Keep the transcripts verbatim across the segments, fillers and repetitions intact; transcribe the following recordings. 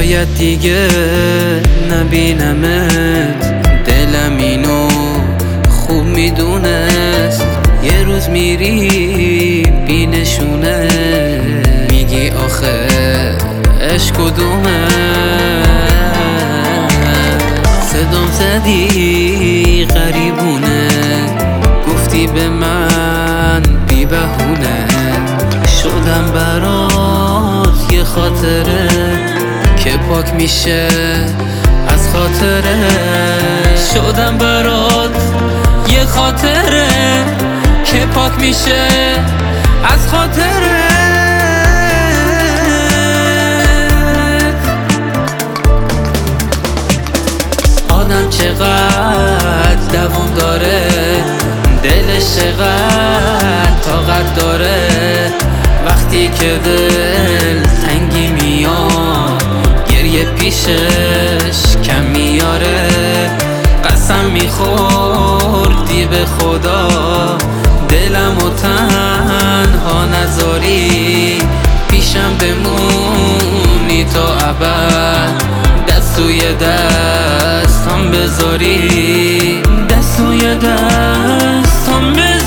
شاید دیگه نبینمت، دلم اینو خوب میدونست. یه روز میری بینشونه، میگی آخه عشق کدومه. صدام زدی غریبونه، گفتی به من بی بهونه. شدم برات یه خاطره که پاک میشه از خاطره. شدم برات یه خاطره که پاک میشه از خاطره. آدم چقدر دوام داره، دلش چقدر طاقت داره. وقتی که دل تنگی میاد، گریه پیشش کم میاره. قسم میخوردی به خدا، دلم و تنها نذاری. پیشم بمونی تا ابد، دست توی دستم بذاری، دست توی دستم بذاری.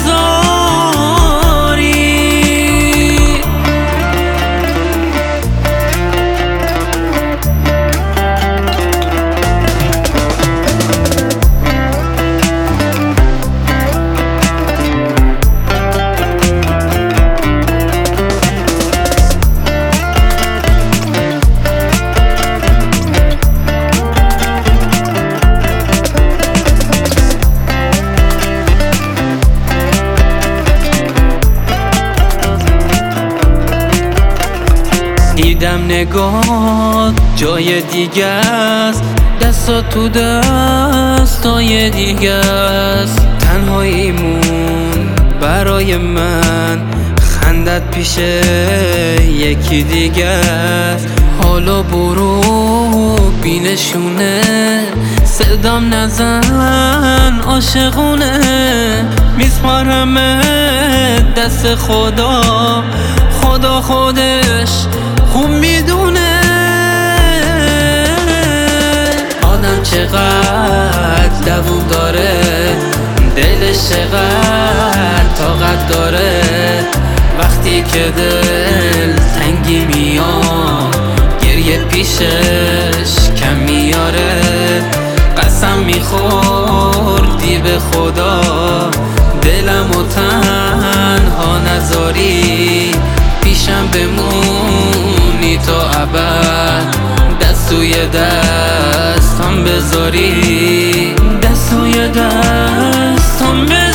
دیدم نگاه جای دیگه است، دستا تو دستای دیگه است. تنهاییمون برای من، خندت پیش یکی دیگه است. حالا برو بینشونه، صدام نزن عاشقونه. میسپارمت دست خدا، خدا خودش خوب میدونه. آدم چقدر دوام داره، دلش چقدر طاقت داره. وقتی که دل تنگی میاد، گریه پیشش کم میاره. قسم میخوردی به خدا، دلم و تنها نذاری. پیشم بمونی تا ابد، دست توی دستم بذاری، دست توی دستم بذاری.